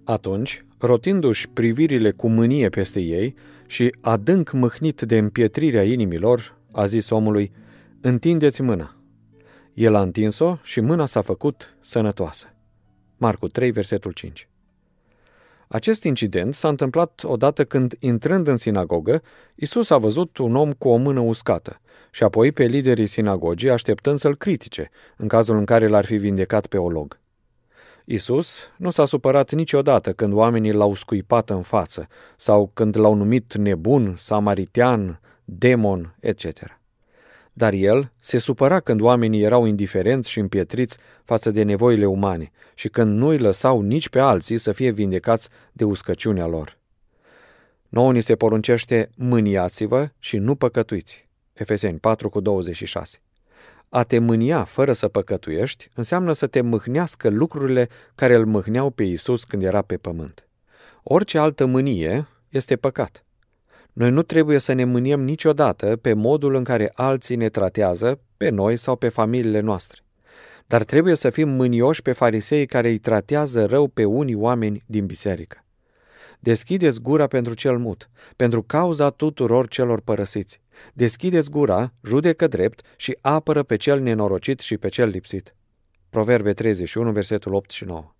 Atunci, rotindu-și privirile cu mânie peste ei și adânc mâhnit de împietrirea inimilor, a zis omului: „Întindeți mâna.” El a întins-o și mâna s-a făcut sănătoasă. Marcu 3, versetul 5. Acest incident s-a întâmplat odată când, intrând în sinagogă, Iisus a văzut un om cu o mână uscată și apoi pe liderii sinagogii așteptând să-l critique, în cazul în care l-ar fi vindecat pe olog. Iisus nu s-a supărat niciodată când oamenii l-au scuipat în față sau când l-au numit nebun, samaritean, demon, etc. Dar el se supăra când oamenii erau indiferenți și împietriți față de nevoile umane și când nu îi lăsau nici pe alții să fie vindecați de uscăciunea lor. Nouă ni se poruncește: mâniați-vă și nu păcătuiți. Efeseni 4:26. A te mânia fără să păcătuiești înseamnă să te mâhnească lucrurile care îl mâhneau pe Iisus când era pe pământ. Orice altă mânie este păcat. Noi nu trebuie să ne mâniem niciodată pe modul în care alții ne tratează, pe noi sau pe familiile noastre. Dar trebuie să fim mânioși pe fariseii care îi tratează rău pe unii oameni din biserică. Deschideți gura pentru cel mut, pentru cauza tuturor celor părăsiți. Deschideți gura, judecă drept și apără pe cel nenorocit și pe cel lipsit. Proverbe 31, versetul 8 și 9.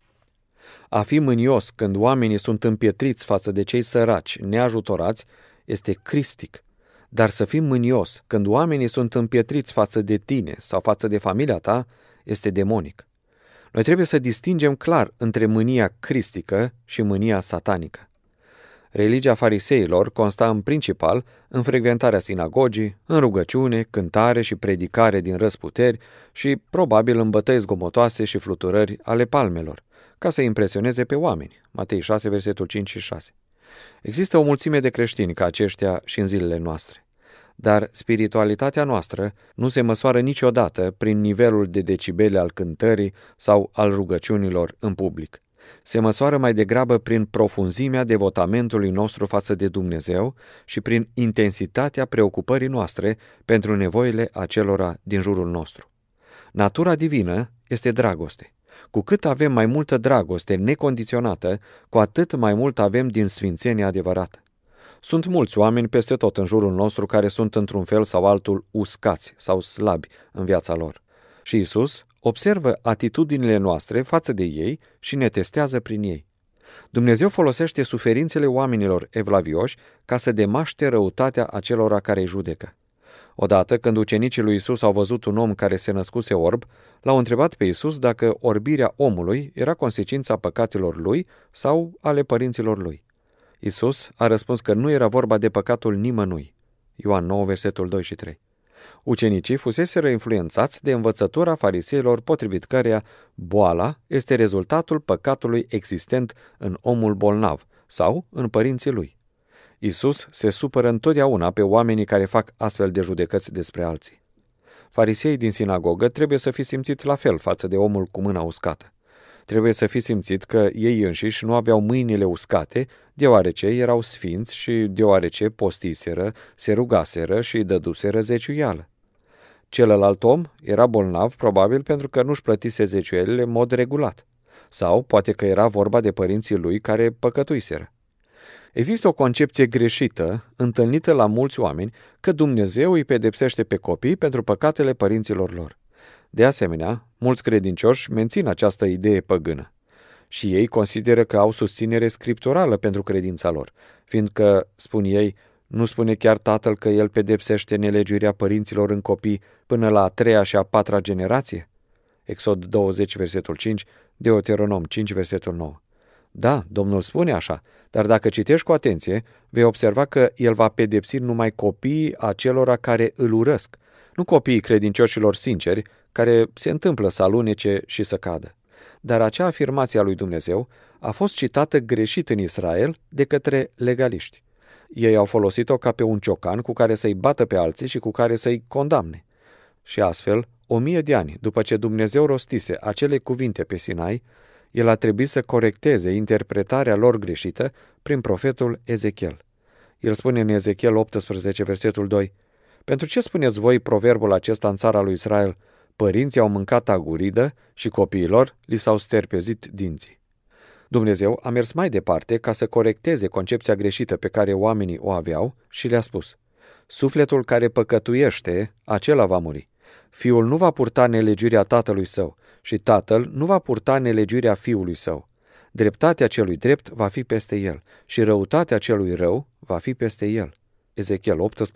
A fi mânios când oamenii sunt împietriți față de cei săraci, neajutorați, este cristic. Dar să fii mânios când oamenii sunt împietriți față de tine sau față de familia ta, este demonic. Noi trebuie să distingem clar între mânia cristică și mânia satanică. Religia fariseilor consta în principal în frecventarea sinagogii, în rugăciune, cântare și predicare din răsputeri și probabil în bătăi zgomotoase și fluturări ale palmelor, ca să impresioneze pe oameni. Matei 6, versetul 5 și 6. Există o mulțime de creștini ca aceștia și în zilele noastre. Dar spiritualitatea noastră nu se măsoară niciodată prin nivelul de decibele al cântării sau al rugăciunilor în public. Se măsoară mai degrabă prin profunzimea devotamentului nostru față de Dumnezeu și prin intensitatea preocupării noastre pentru nevoile acelora din jurul nostru. Natura divină este dragoste. Cu cât avem mai multă dragoste necondiționată, cu atât mai mult avem din sfințenia adevărată. Sunt mulți oameni peste tot în jurul nostru care sunt într-un fel sau altul uscați sau slabi în viața lor. Și Iisus observă atitudinile noastre față de ei și ne testează prin ei. Dumnezeu folosește suferințele oamenilor evlavioși ca să demaște răutatea acelora care îi judecă. Odată, când ucenicii lui Iisus au văzut un om care se născuse orb, l-au întrebat pe Iisus dacă orbirea omului era consecința păcatelor lui sau ale părinților lui. Iisus a răspuns că nu era vorba de păcatul nimănui. Ioan 9, versetul 2 și 3. Ucenicii fuseseră influențați de învățătura fariseilor potrivit căreia boala este rezultatul păcatului existent în omul bolnav sau în părinții lui. Iisus se supără întotdeauna pe oamenii care fac astfel de judecăți despre alții. Fariseii din sinagogă trebuie să fi simțit la fel față de omul cu mâna uscată. Trebuie să fi simțit că ei înșiși nu aveau mâinile uscate, deoarece erau sfinți și deoarece postiseră, se rugaseră și dăduseră zeciuială. Celălalt om era bolnav probabil pentru că nu-și plătise zeciuielile în mod regulat. Sau poate că era vorba de părinții lui care păcătuiseră. Există o concepție greșită, întâlnită la mulți oameni, că Dumnezeu îi pedepsește pe copii pentru păcatele părinților lor. De asemenea, mulți credincioși mențin această idee păgână. Și ei consideră că au susținere scripturală pentru credința lor, fiindcă, spun ei, nu spune chiar Tatăl că El pedepsește nelegiuirea părinților în copii până la a 3-a și a 4-a generație? Exod 20, versetul 5, Deuteronom 5, versetul 9. Da, Domnul spune așa, dar dacă citești cu atenție, vei observa că El va pedepsi numai copiii acelora care îl urăsc, nu copiii credincioșilor sinceri, care se întâmplă să alunece și să cadă. Dar acea afirmație a lui Dumnezeu a fost citată greșit în Israel de către legaliști. Ei au folosit-o ca pe un ciocan cu care să-i bată pe alții și cu care să-i condamne. Și astfel, 1000 de ani după ce Dumnezeu rostise acele cuvinte pe Sinai, El a trebuit să corecteze interpretarea lor greșită prin profetul Ezechiel. El spune în Ezechiel 18, versetul 2, „Pentru ce spuneți voi proverbul acesta în țara lui Israel? Părinții au mâncat aguridă și copiilor li s-au sterpezit dinții." Dumnezeu a mers mai departe ca să corecteze concepția greșită pe care oamenii o aveau și le-a spus: sufletul care păcătuiește, acela va muri. Fiul nu va purta nelegiuirea tatălui său și tatăl nu va purta nelegiuirea fiului său. Dreptatea celui drept va fi peste el și răutatea celui rău va fi peste el. Ezechiel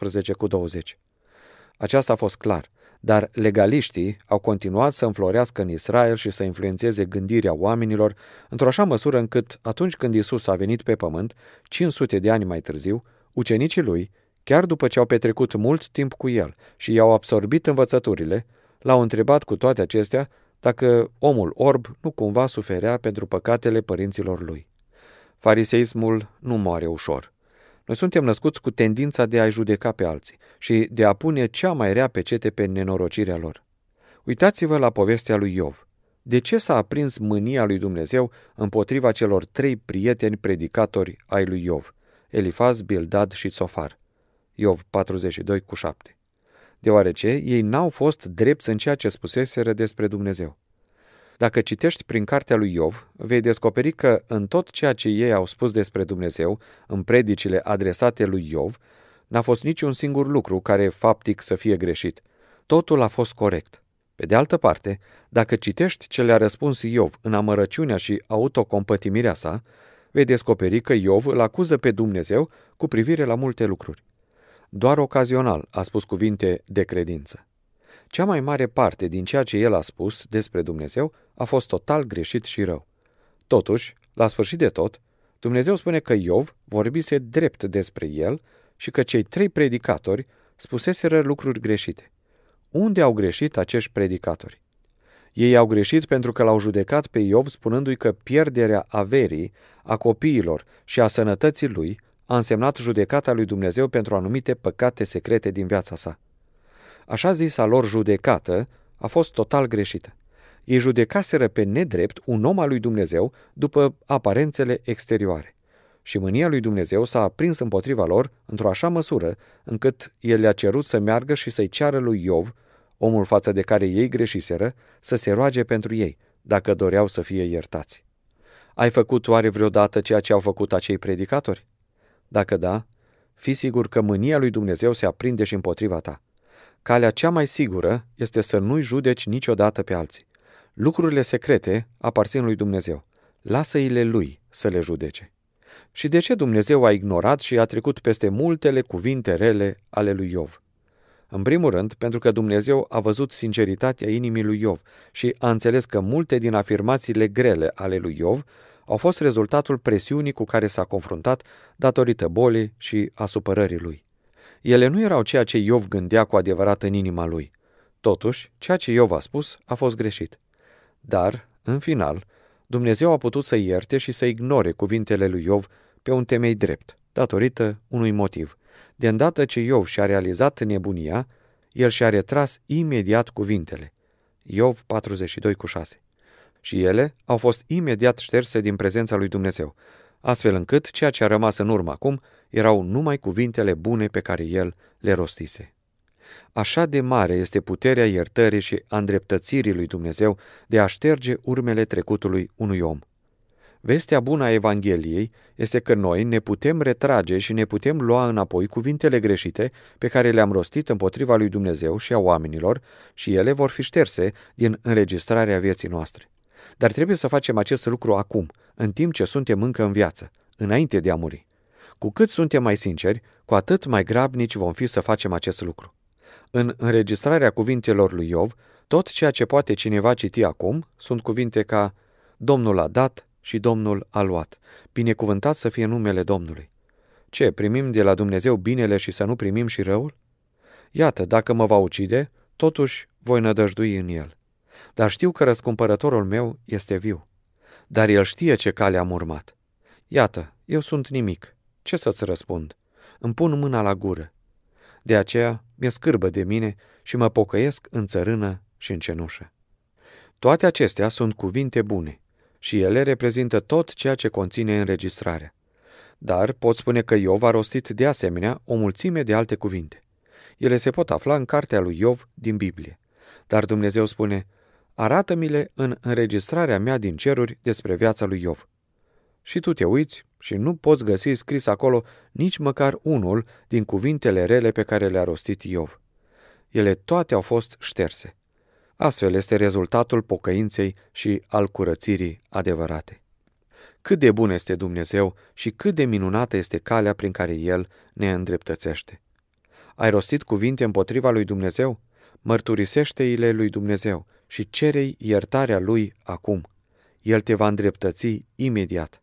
18:20. Aceasta a fost clar, dar legaliștii au continuat să înflorească în Israel și să influențeze gândirea oamenilor într-o așa măsură încât, atunci când Iisus a venit pe pământ, 500 de ani mai târziu, ucenicii lui, chiar după ce au petrecut mult timp cu el și i-au absorbit învățăturile, l-au întrebat cu toate acestea dacă omul orb nu cumva suferea pentru păcatele părinților lui. Fariseismul nu moare ușor. Noi suntem născuți cu tendința de a-i judeca pe alții și de a pune cea mai rea pecete pe nenorocirea lor. Uitați-vă la povestea lui Iov. De ce s-a aprins mânia lui Dumnezeu împotriva celor 3 prieteni predicatori ai lui Iov, Elifaz, Bildad și Tsofar? Iov 42:7. Deoarece ei n-au fost drepți în ceea ce spuseseră despre Dumnezeu. Dacă citești prin cartea lui Iov, vei descoperi că în tot ceea ce ei au spus despre Dumnezeu, în predicile adresate lui Iov, n-a fost niciun singur lucru care faptic să fie greșit. Totul a fost corect. Pe de altă parte, dacă citești ce le-a răspuns Iov în amărăciunea și autocompătimirea sa, vei descoperi că Iov îl acuză pe Dumnezeu cu privire la multe lucruri. Doar ocazional a spus cuvinte de credință. Cea mai mare parte din ceea ce el a spus despre Dumnezeu a fost total greșit și rău. Totuși, la sfârșit de tot, Dumnezeu spune că Iov vorbise drept despre el și că cei 3 predicatori spuseseră lucruri greșite. Unde au greșit acești predicatori? Ei au greșit pentru că l-au judecat pe Iov spunându-i că pierderea averii, a copiilor și a sănătății lui a însemnat judecata lui Dumnezeu pentru anumite păcate secrete din viața sa. Așa zisa lor judecată a fost total greșită. Ei judecaseră pe nedrept un om al lui Dumnezeu după aparențele exterioare. Și mânia lui Dumnezeu s-a aprins împotriva lor într-o așa măsură încât el le-a cerut să meargă și să-i ceară lui Iov, omul față de care ei greșiseră, să se roage pentru ei, dacă doreau să fie iertați. Ai făcut oare vreodată ceea ce au făcut acei predicatori? Dacă da, fii sigur că mânia lui Dumnezeu se aprinde și împotriva ta. Calea cea mai sigură este să nu-i judeci niciodată pe alții. Lucrurile secrete aparțin lui Dumnezeu. Lasă-i-le lui să le judece. Și de ce Dumnezeu a ignorat și a trecut peste multele cuvinte rele ale lui Iov? În primul rând, pentru că Dumnezeu a văzut sinceritatea inimii lui Iov și a înțeles că multe din afirmațiile grele ale lui Iov au fost rezultatul presiunii cu care s-a confruntat datorită bolii și a supărării lui. Ele nu erau ceea ce Iov gândea cu adevărat în inima lui. Totuși, ceea ce Iov a spus a fost greșit. Dar, în final, Dumnezeu a putut să ierte și să ignore cuvintele lui Iov pe un temei drept, datorită unui motiv. De îndată ce Iov și-a realizat nebunia, el și-a retras imediat cuvintele. Iov 42:6. Și ele au fost imediat șterse din prezența lui Dumnezeu, astfel încât ceea ce a rămas în urmă acum erau numai cuvintele bune pe care el le rostise. Așa de mare este puterea iertării și a îndreptățirii lui Dumnezeu de a șterge urmele trecutului unui om. Vestea bună a Evangheliei este că noi ne putem retrage și ne putem lua înapoi cuvintele greșite pe care le-am rostit împotriva lui Dumnezeu și a oamenilor și ele vor fi șterse din înregistrarea vieții noastre. Dar trebuie să facem acest lucru acum, în timp ce suntem încă în viață, înainte de a muri. Cu cât suntem mai sinceri, cu atât mai grabnici vom fi să facem acest lucru. În înregistrarea cuvintelor lui Iov, tot ceea ce poate cineva citi acum sunt cuvinte ca Domnul a dat și Domnul a luat. Binecuvântat să fie numele Domnului. Ce, primim de la Dumnezeu binele și să nu primim și răul? Iată, dacă mă va ucide, totuși voi nădăjdui în el. Dar știu că răscumpărătorul meu este viu. Dar el știe ce cale am urmat. Iată, eu sunt nimic. Ce să-ți răspund? Îmi pun mâna la gură. De aceea mi-e scârbă de mine și mă pocăiesc în țărână și în cenușă. Toate acestea sunt cuvinte bune și ele reprezintă tot ceea ce conține înregistrarea. Dar pot spune că Iov a rostit de asemenea o mulțime de alte cuvinte. Ele se pot afla în cartea lui Iov din Biblie. Dar Dumnezeu spune, arată-mi-le în înregistrarea mea din ceruri despre viața lui Iov. Și tu te uiți și nu poți găsi scris acolo nici măcar unul din cuvintele rele pe care le-a rostit Iov. Ele toate au fost șterse. Astfel este rezultatul pocăinței și al curățirii adevărate. Cât de bun este Dumnezeu și cât de minunată este calea prin care El ne îndreptățește. Ai rostit cuvinte împotriva lui Dumnezeu? Mărturisește-i-le lui Dumnezeu și cere-i iertarea lui acum. El te va îndreptăți imediat.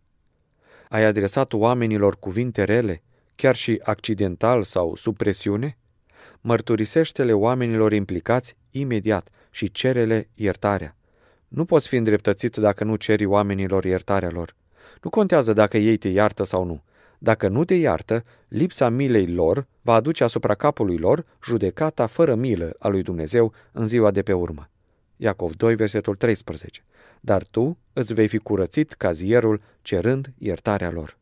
Ai adresat oamenilor cuvinte rele, chiar și accidental sau sub presiune? Mărturisește-le oamenilor implicați imediat și cere-le iertarea. Nu poți fi îndreptățit dacă nu ceri oamenilor iertarea lor. Nu contează dacă ei te iartă sau nu. Dacă nu te iartă, lipsa milei lor va aduce asupra capului lor judecata fără milă a lui Dumnezeu în ziua de pe urmă. Iacov 2, versetul 13. Dar tu îți vei fi curățit ca zierul, cerând iertarea lor.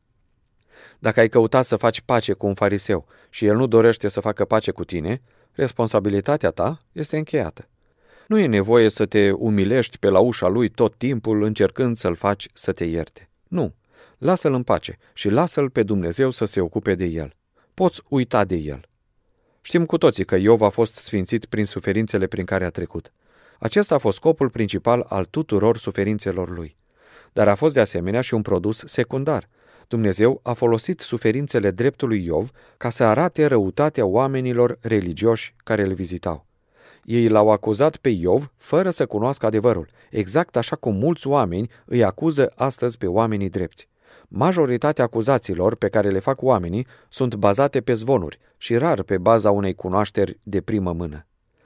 Dacă ai căutat să faci pace cu un fariseu și el nu dorește să facă pace cu tine, responsabilitatea ta este încheiată. Nu e nevoie să te umilești pe la ușa lui tot timpul încercând să-l faci să te ierte. Nu, lasă-l în pace și lasă-l pe Dumnezeu să se ocupe de el. Poți uita de el. Știm cu toții că Iov a fost sfințit prin suferințele prin care a trecut. Acesta a fost scopul principal al tuturor suferințelor lui. Dar a fost de asemenea și un produs secundar. Dumnezeu a folosit suferințele dreptului Iov ca să arate răutatea oamenilor religioși care îl vizitau. Ei l-au acuzat pe Iov fără să cunoască adevărul, exact așa cum mulți oameni îi acuză astăzi pe oamenii drepți. Majoritatea acuzațiilor pe care le fac oamenii sunt bazate pe zvonuri și rar pe baza unei cunoașteri de primă mână.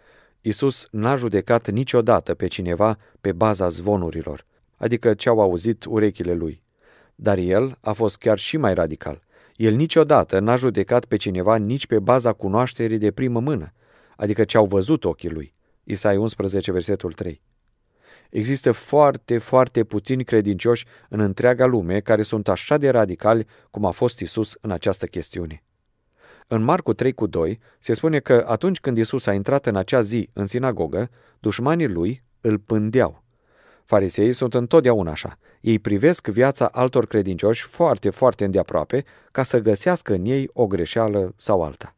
Iisus n-a judecat niciodată pe cineva pe baza zvonurilor, adică ce au auzit urechile lui. Dar el a fost chiar și mai radical. El niciodată n-a judecat pe cineva nici pe baza cunoașterii de primă mână, adică ce au văzut ochii lui. Isaia 11, versetul 3. Există foarte, foarte puțini credincioși în întreaga lume care sunt așa de radicali cum a fost Iisus în această chestiune. În Marcu 3:2 se spune că atunci când Iisus a intrat în acea zi în sinagogă, dușmanii lui îl pândeau. Fariseii sunt întotdeauna așa. Ei privesc viața altor credincioși foarte, foarte îndeaproape ca să găsească în ei o greșeală sau alta.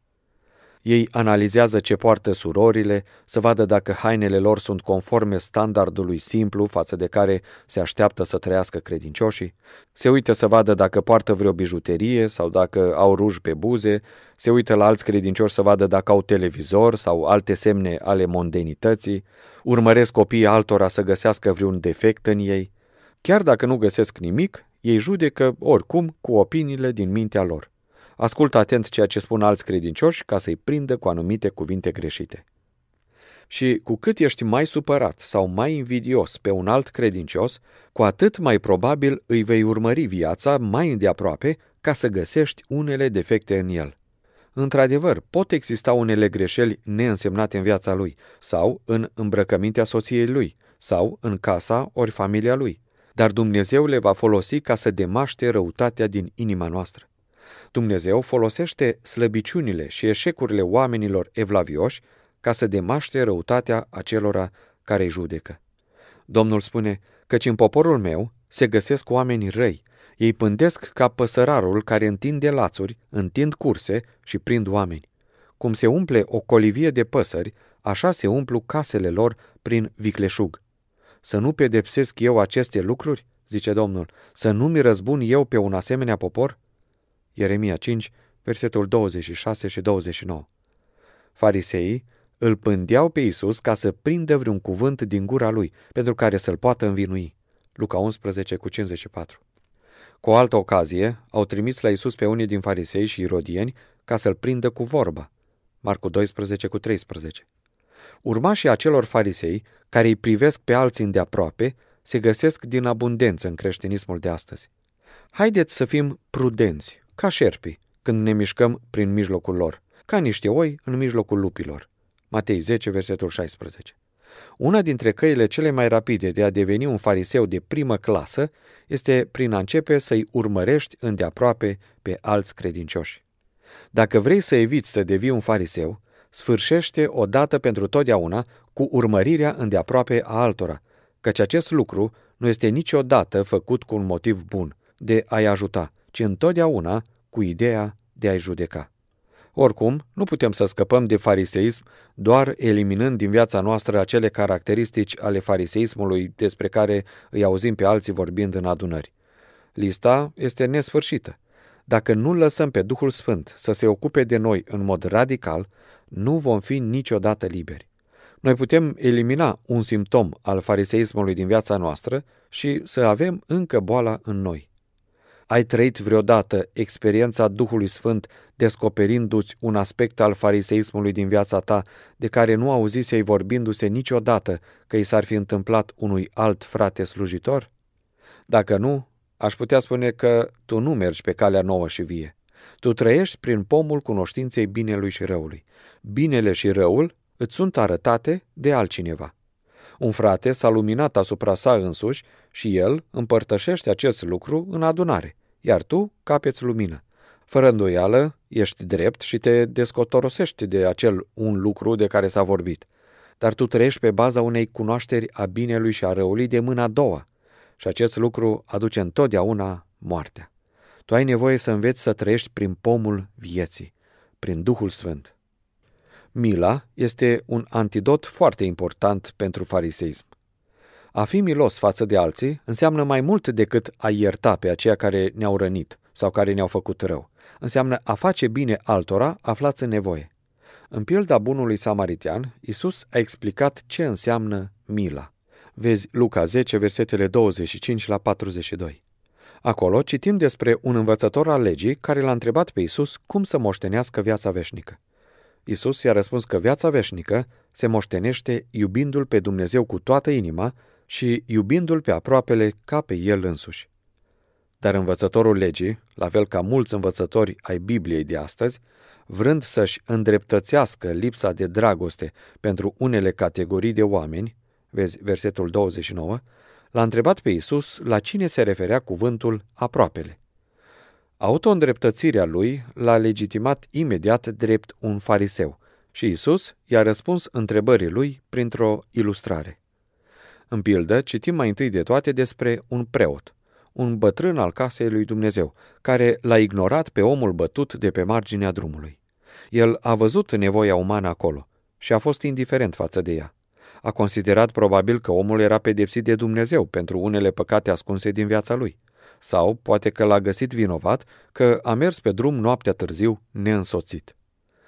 Ei analizează ce poartă surorile, să vadă dacă hainele lor sunt conforme standardului simplu față de care se așteaptă să trăiască credincioșii, se uită să vadă dacă poartă vreo bijuterie sau dacă au ruj pe buze, se uită la alți credincioși să vadă dacă au televizor sau alte semne ale mondenității, urmăresc copiii altora să găsească vreun defect în ei. Chiar dacă nu găsesc nimic, ei judecă oricum cu opiniile din mintea lor. Ascultă atent ceea ce spun alți credincioși ca să-i prindă cu anumite cuvinte greșite. Și cu cât ești mai supărat sau mai invidios pe un alt credincios, cu atât mai probabil îi vei urmări viața mai îndeaproape ca să găsești unele defecte în el. Într-adevăr, pot exista unele greșeli neînsemnate în viața lui, sau în îmbrăcămintea soției lui, sau în casa ori familia lui, dar Dumnezeu le va folosi ca să demaște răutatea din inima noastră. Dumnezeu folosește slăbiciunile și eșecurile oamenilor evlavioși ca să demaște răutatea acelora care îi judecă. Domnul spune, căci în poporul meu se găsesc oameni răi, ei pândesc ca păsărarul care întinde lațuri, întind curse și prind oameni. Cum se umple o colivie de păsări, așa se umplu casele lor prin vicleșug. Să nu pedepsesc eu aceste lucruri, zice Domnul, să nu mi răzbun eu pe un asemenea popor? Ieremia 5, versetul 26 și 29. Fariseii îl pândeau pe Iisus ca să prindă vreun cuvânt din gura lui, pentru care să-l poată învinui. Luca 11 cu 54. Cu o altă ocazie, au trimis la Iisus pe unii din farisei și irodieni ca să-l prindă cu vorba. Marcu 12 cu 13. Urmașii acelor farisei, care îi privesc pe alții îndeaproape, se găsesc din abundență în creștinismul de astăzi. Haideți să fim prudenți, ca șerpii, când ne mișcăm prin mijlocul lor, ca niște oi în mijlocul lupilor. Matei 10, versetul 16. Una dintre căile cele mai rapide de a deveni un fariseu de primă clasă este prin a începe să-i urmărești îndeaproape pe alți credincioși. Dacă vrei să eviți să devii un fariseu, sfârșește odată pentru totdeauna cu urmărirea îndeaproape a altora, căci acest lucru nu este niciodată făcut cu un motiv bun, de a-i ajuta, ci întotdeauna cu ideea de a-i judeca. Oricum, nu putem să scăpăm de fariseism doar eliminând din viața noastră acele caracteristici ale fariseismului despre care îi auzim pe alții vorbind în adunări. Lista este nesfârșită. Dacă nu lăsăm pe Duhul Sfânt să se ocupe de noi în mod radical, nu vom fi niciodată liberi. Noi putem elimina un simptom al fariseismului din viața noastră și să avem încă boala în noi. Ai trăit vreodată experiența Duhului Sfânt descoperindu-ți un aspect al fariseismului din viața ta de care nu auzisei vorbindu-se niciodată că i s-ar fi întâmplat unui alt frate slujitor? Dacă nu, aș putea spune că tu nu mergi pe calea nouă și vie. Tu trăiești prin pomul cunoștinței binelui și răului. Binele și răul îți sunt arătate de altcineva. Un frate s-a luminat asupra sa însuși și el împărtășește acest lucru în adunare, iar tu capeți lumină. Fără îndoială, ești drept și te descotorosești de acel un lucru de care s-a vorbit. Dar tu trăiești pe baza unei cunoașteri a binelui și a răului de mâna a doua și acest lucru aduce întotdeauna moartea. Tu ai nevoie să înveți să trăiești prin pomul vieții, prin Duhul Sfânt. Mila este un antidot foarte important pentru fariseism. A fi milos față de alții înseamnă mai mult decât a ierta pe aceia care ne-au rănit sau care ne-au făcut rău. Înseamnă a face bine altora aflați în nevoie. În pilda bunului samaritean, Iisus a explicat ce înseamnă mila. Vezi Luca 10, versetele 25 la 42. Acolo citim despre un învățător al legii care l-a întrebat pe Iisus cum să moștenească viața veșnică. Iisus i-a răspuns că viața veșnică se moștenește iubindu-L pe Dumnezeu cu toată inima și iubindu-L pe aproapele ca pe El însuși. Dar învățătorul legii, la fel ca mulți învățători ai Bibliei de astăzi, vrând să-și îndreptățească lipsa de dragoste pentru unele categorii de oameni, vezi versetul 29, l-a întrebat pe Iisus la cine se referea cuvântul aproapele. Auto-îndreptățirea lui l-a legitimat imediat drept un fariseu și Iisus i-a răspuns întrebării lui printr-o ilustrare. În pildă, citim mai întâi de toate despre un preot, un bătrân al casei lui Dumnezeu, care l-a ignorat pe omul bătut de pe marginea drumului. El a văzut nevoia umană acolo și a fost indiferent față de ea. A considerat probabil că omul era pedepsit de Dumnezeu pentru unele păcate ascunse din viața lui. Sau poate că l-a găsit vinovat că a mers pe drum noaptea târziu neînsoțit.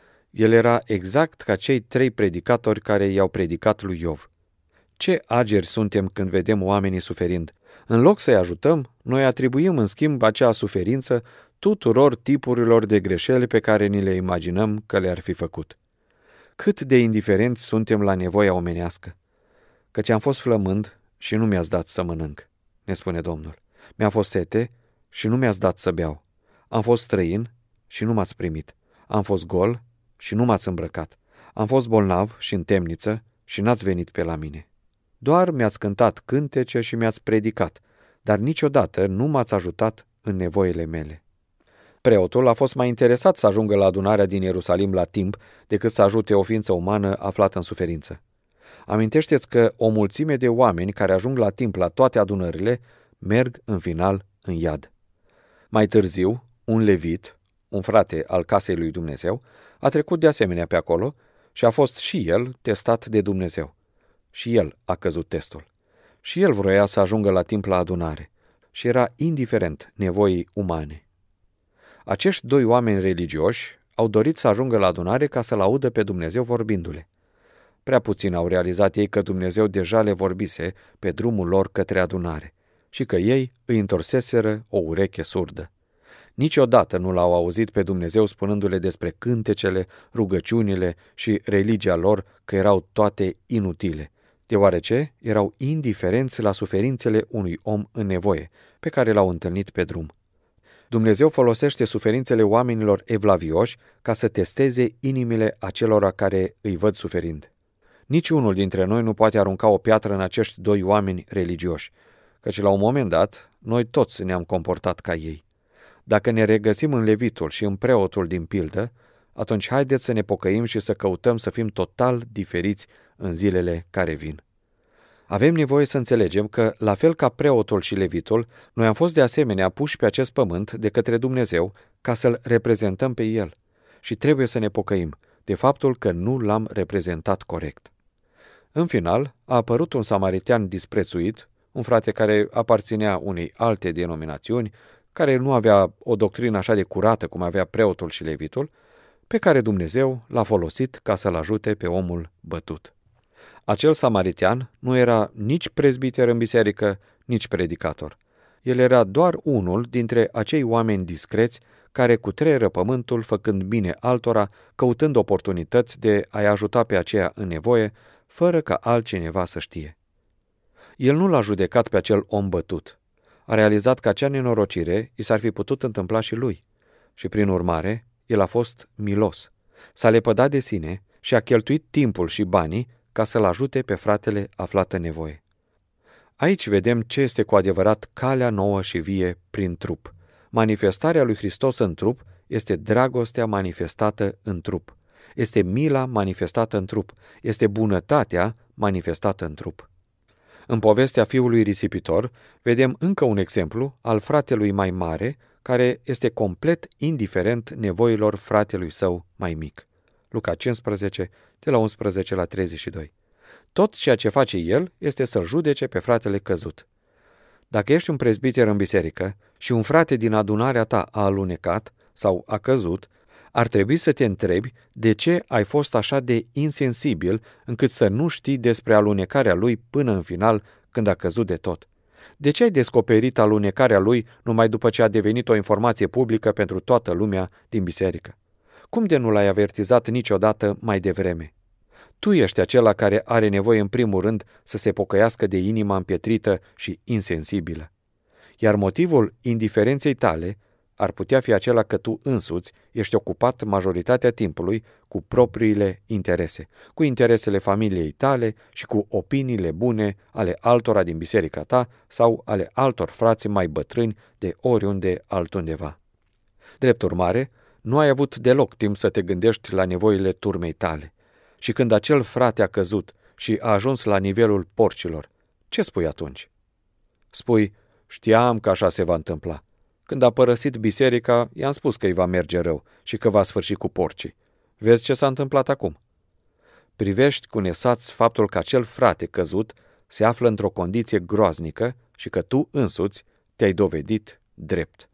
El era exact ca cei 3 predicatori care i-au predicat lui Iov. Ce ageri suntem când vedem oamenii suferind? În loc să-i ajutăm, noi atribuim în schimb acea suferință tuturor tipurilor de greșeli pe care ni le imaginăm că le-ar fi făcut. Cât de indiferenți suntem la nevoia omenească? Căci am fost flămând și nu mi-ați dat să mănânc, ne spune Domnul. Mi-a fost sete și nu mi-ați dat să beau. Am fost străin și nu m-ați primit. Am fost gol și nu m-ați îmbrăcat. Am fost bolnav și în temniță și n-ați venit pe la mine. Doar mi-ați cântat cântece și mi-ați predicat, dar niciodată nu m-ați ajutat în nevoile mele. Preotul a fost mai interesat să ajungă la adunarea din Ierusalim la timp decât să ajute o ființă umană aflată în suferință. Amintește-ți că o mulțime de oameni care ajung la timp la toate adunările merg în final în iad. Mai târziu, un levit, un frate al casei lui Dumnezeu, a trecut de asemenea pe acolo și a fost și el testat de Dumnezeu. Și el a căzut testul. Și el vroia să ajungă la timp la adunare și era indiferent nevoii umane. Acești 2 oameni religioși au dorit să ajungă la adunare ca să-L audă pe Dumnezeu vorbindu-le. Prea puțin au realizat ei că Dumnezeu deja le vorbise pe drumul lor către adunare și că ei îi întorseseră o ureche surdă. Niciodată nu l-au auzit pe Dumnezeu spunându-le despre cântecele, rugăciunile și religia lor că erau toate inutile, deoarece erau indiferenți la suferințele unui om în nevoie, pe care l-au întâlnit pe drum. Dumnezeu folosește suferințele oamenilor evlavioși ca să testeze inimile acelora care îi văd suferind. Niciunul dintre noi nu poate arunca o piatră în acești 2 oameni religioși, căci la un moment dat noi toți ne-am comportat ca ei. Dacă ne regăsim în levitul și în preotul din pildă, atunci haideți să ne pocăim și să căutăm să fim total diferiți în zilele care vin. Avem nevoie să înțelegem că, la fel ca preotul și levitul, noi am fost de asemenea puși pe acest pământ de către Dumnezeu ca să-L reprezentăm pe El. Și trebuie să ne pocăim de faptul că nu L-am reprezentat corect. În final, a apărut un samaritean disprețuit, un frate care aparținea unei alte denominațiuni, care nu avea o doctrină așa de curată cum avea preotul și levitul, pe care Dumnezeu l-a folosit ca să-l ajute pe omul bătut. Acel samaritean nu era nici prezbiter în biserică, nici predicator. El era doar unul dintre acei oameni discreți care cutreieră pământul făcând bine altora, căutând oportunități de a-i ajuta pe aceea în nevoie, fără ca altcineva să știe. El nu l-a judecat pe acel om bătut. A realizat că acea nenorocire i s-ar fi putut întâmpla și lui. Și prin urmare, el a fost milos. S-a lepădat de sine și a cheltuit timpul și banii ca să-l ajute pe fratele aflat în nevoie. Aici vedem ce este cu adevărat calea nouă și vie prin trup. Manifestarea lui Hristos în trup este dragostea manifestată în trup. Este mila manifestată în trup. Este bunătatea manifestată în trup. În povestea fiului risipitor, vedem încă un exemplu al fratelui mai mare, care este complet indiferent nevoilor fratelui său mai mic. Luca 15, de la 11 la 32. Tot ceea ce face el este să-l judece pe fratele căzut. Dacă ești un prezbiter în biserică și un frate din adunarea ta a alunecat sau a căzut, ar trebui să te întrebi de ce ai fost așa de insensibil încât să nu știi despre alunecarea lui până în final, când a căzut de tot. De ce ai descoperit alunecarea lui numai după ce a devenit o informație publică pentru toată lumea din biserică? Cum de nu l-ai avertizat niciodată mai devreme? Tu ești acela care are nevoie în primul rând să se pocăiască de inima împietrită și insensibilă. Iar motivul indiferenței tale ar putea fi acela că tu însuți ești ocupat majoritatea timpului cu propriile interese, cu interesele familiei tale și cu opiniile bune ale altora din biserica ta sau ale altor frați mai bătrâni de oriunde altundeva. Drept urmare, nu ai avut deloc timp să te gândești la nevoile turmei tale. Și când acel frate a căzut și a ajuns la nivelul porcilor, ce spui atunci? Spui, știam că așa se va întâmpla. Când a părăsit biserica, i-am spus că îi va merge rău și că va sfârși cu porcii. Vezi ce s-a întâmplat acum? Privești cu nesaț faptul că acel frate căzut se află într-o condiție groaznică și că tu însuți te-ai dovedit drept.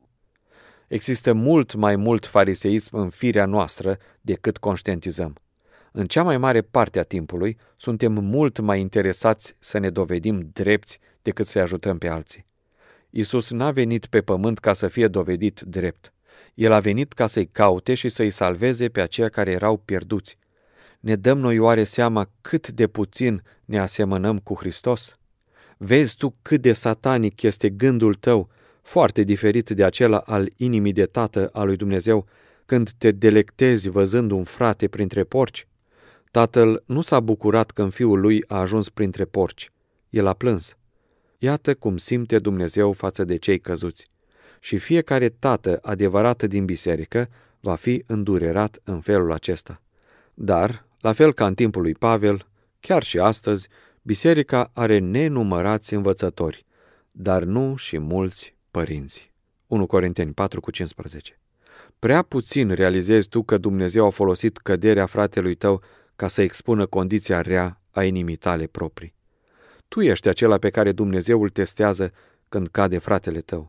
Există mult mai mult fariseism în firea noastră decât conștientizăm. În cea mai mare parte a timpului, suntem mult mai interesați să ne dovedim drepți decât să-i ajutăm pe alții. Iisus n-a venit pe pământ ca să fie dovedit drept. El a venit ca să-i caute și să-i salveze pe aceia care erau pierduți. Ne dăm noi oare seama cât de puțin ne asemănăm cu Hristos? Vezi tu cât de satanic este gândul tău, foarte diferit de acela al inimii de tată a lui Dumnezeu, când te delectezi văzând un frate printre porci? Tatăl nu s-a bucurat când fiul lui a ajuns printre porci. El a plâns. Iată cum simte Dumnezeu față de cei căzuți. Și fiecare tată adevărat din biserică va fi îndurerat în felul acesta. Dar, la fel ca în timpul lui Pavel, chiar și astăzi, biserica are nenumărați învățători, dar nu și mulți părinți. 1 Corinteni 4,15. Prea puțin realizezi tu că Dumnezeu a folosit căderea fratelui tău ca să expună condiția rea a inimii tale proprii. Tu ești acela pe care Dumnezeu îl testează când cade fratele tău.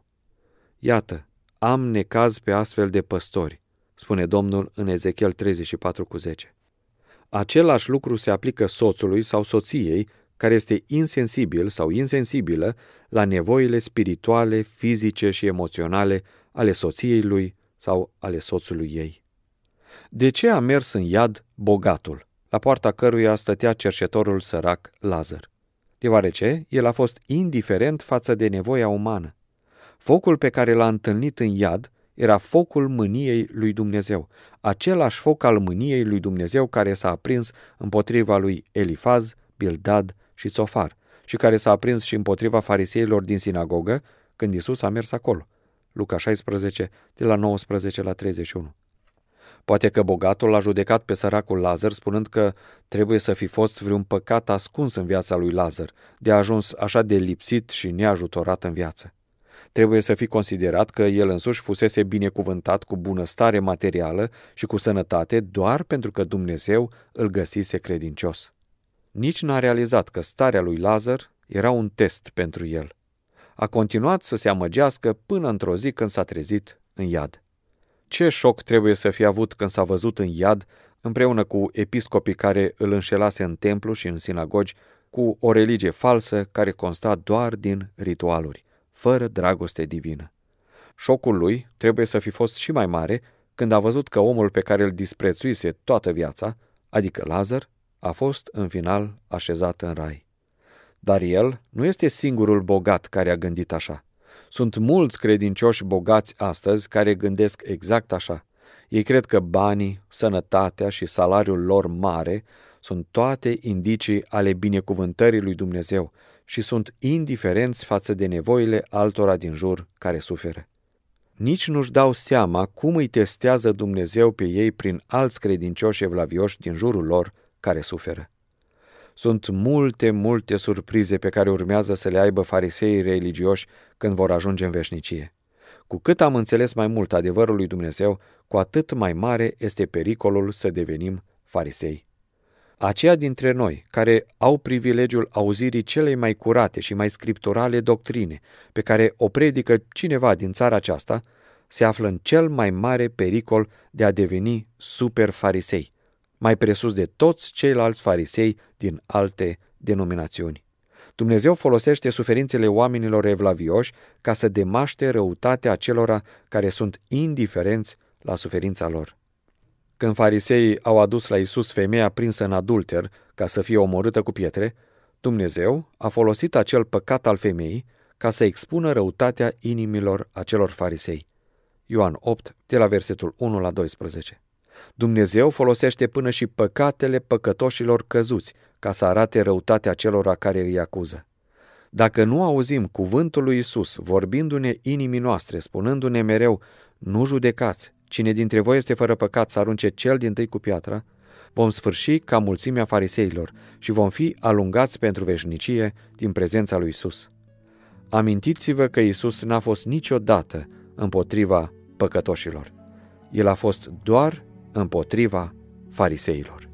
Iată, am necaz pe astfel de păstori, spune Domnul în Ezechiel 34,10. Același lucru se aplică soțului sau soției care este insensibil sau insensibilă la nevoile spirituale, fizice și emoționale ale soției lui sau ale soțului ei. De ce a mers în iad bogatul, la poarta căruia stătea cerșetorul sărac Lazar? Deoarece el a fost indiferent față de nevoia umană. Focul pe care l-a întâlnit în iad era focul mâniei lui Dumnezeu, același foc al mâniei lui Dumnezeu care s-a aprins împotriva lui Elifaz, Bildad și Țofar și care s-a aprins și împotriva fariseilor din sinagogă când Iisus a mers acolo. Luca 16, de la 19 la 31. Poate că bogatul l-a judecat pe săracul Lazar, spunând că trebuie să fi fost vreun păcat ascuns în viața lui Lazar, de a ajuns așa de lipsit și neajutorat în viață. Trebuie să fi considerat că el însuși fusese binecuvântat cu bunăstare materială și cu sănătate doar pentru că Dumnezeu îl găsise credincios. Nici n-a realizat că starea lui Lazar era un test pentru el. A continuat să se amăgească până într-o zi când s-a trezit în iad. Ce șoc trebuie să fie avut când s-a văzut în iad, împreună cu episcopii care îl înșelase în templu și în sinagogi, cu o religie falsă care consta doar din ritualuri, fără dragoste divină. Șocul lui trebuie să fi fost și mai mare când a văzut că omul pe care îl disprețuise toată viața, adică Lazar, a fost în final așezat în rai. Dar el nu este singurul bogat care a gândit așa. Sunt mulți credincioși bogați astăzi care gândesc exact așa. Ei cred că banii, sănătatea și salariul lor mare sunt toate indicii ale binecuvântării lui Dumnezeu și sunt indiferenți față de nevoile altora din jur care suferă. Nici nu-și dau seama cum îi testează Dumnezeu pe ei prin alți credincioși evlavioși din jurul lor care suferă. Sunt multe surprize pe care urmează să le aibă fariseii religioși când vor ajunge în veșnicie. Cu cât am înțeles mai mult adevărul lui Dumnezeu, cu atât mai mare este pericolul să devenim farisei. Aceia dintre noi care au privilegiul auzirii celei mai curate și mai scripturale doctrine, pe care o predică cineva din țara aceasta, se află în cel mai mare pericol de a deveni super farisei, mai presus de toți ceilalți farisei din alte denominațiuni. Dumnezeu folosește suferințele oamenilor evlavioși ca să demaște răutatea acelora care sunt indiferenți la suferința lor. Când fariseii au adus la Iisus femeia prinsă în adulter ca să fie omorâtă cu pietre, Dumnezeu a folosit acel păcat al femeii ca să expună răutatea inimilor acelor farisei. Ioan 8, de la versetul 1 la 12. Dumnezeu folosește până și păcatele păcătoșilor căzuți ca să arate răutatea celora care îi acuză. Dacă nu auzim cuvântul lui Iisus vorbindu-ne inimii noastre, spunându-ne mereu, nu judecați, cine dintre voi este fără păcat să arunce cel dintâi cu piatra, vom sfârși ca mulțimea fariseilor și vom fi alungați pentru veșnicie din prezența lui Iisus. Amintiți-vă că Iisus n-a fost niciodată împotriva păcătoșilor. El a fost doar împotriva fariseilor.